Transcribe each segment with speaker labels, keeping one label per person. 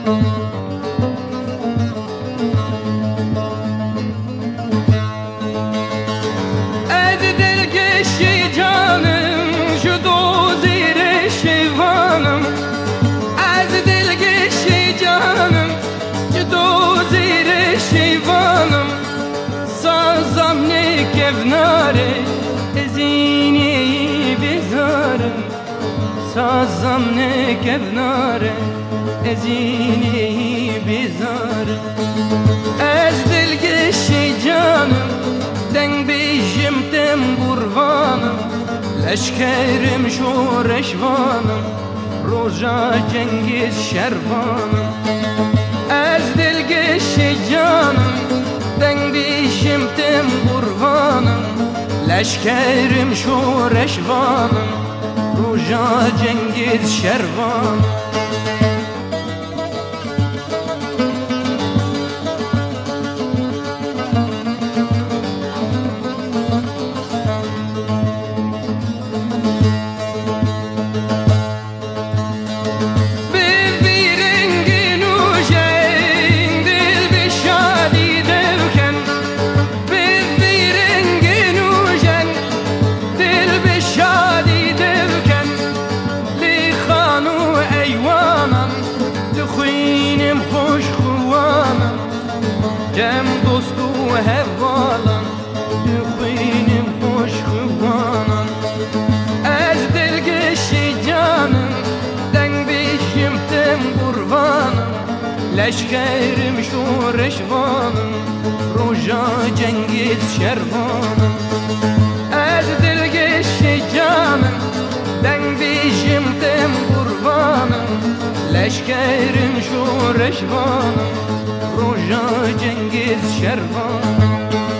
Speaker 1: از دلکشی جانم شد و زیر شیوانم، از دلکشی جانم شد و زیر شیوانم، سازم نکفناره ازینی بزارم، سازم نکفناره ازینی بزارم. از دلکشی جانم دنگ بیشم تم قربانم، لشکرم شورشوانم روژا جنگیز شربانم. از دلکشی جانم دنگ بیشم تم قربانم، لشکرم شورشوانم روژا جنگیز شربانم. جم دوست و هوالم خوینم خوش خوانم. از دلکشی جانم دنگ بیشم تم قربانم، لشکرم شورشوانم روژا جنگیز شربانم. از دلکشی جانم دنگ بیشم تم قربانم، لشکرم شورشوانم روژا جنگیز شربانم.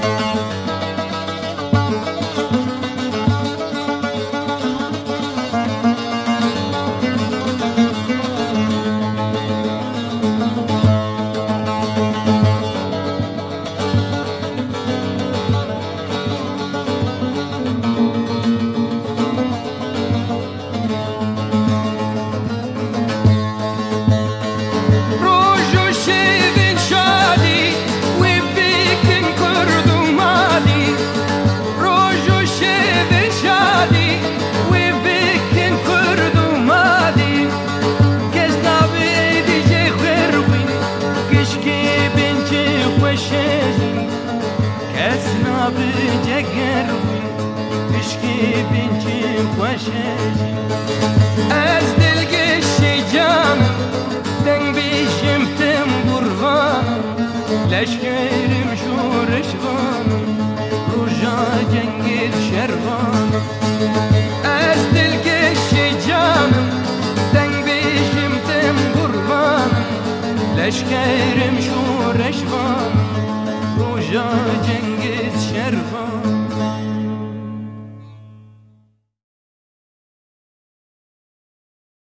Speaker 1: بجگر تشکی بینچی خوششی. از دلکشی جانم دنگ بیشم تم قربانم، لشکرم شورشوانم روژا جنگیز شربانم. از دلکشی جانم دنگ بیشم تم قربانم، لشکرم شورشوانم روژا جنگیز شربانم.